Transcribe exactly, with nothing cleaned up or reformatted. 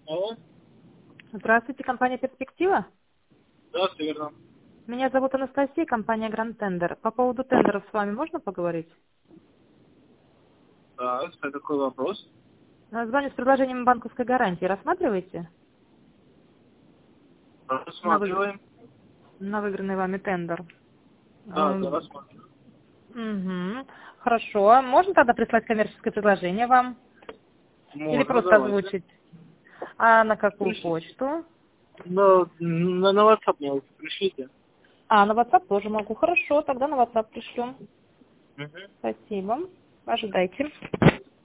Алло? Здравствуйте, компания «Перспектива». Да, все верно. Меня зовут Анастасия, компания «Гранд Тендер». По поводу тендеров с вами можно поговорить? Да, это какой вопрос? А, Звоню с предложением банковской гарантии. Рассматриваете на, вы- Рассматриваем. на выигранный вами тендер? Да, да, Эм, рассматриваем. Угу. Хорошо. Можно тогда прислать коммерческое предложение вам? Или Можно, просто давайте. озвучить? А на какую Пришли. почту? На, на, на WhatsApp мне лучше пришлите. А, на WhatsApp тоже могу. Хорошо, тогда на WhatsApp пришлю. Угу. Спасибо. Ожидайте.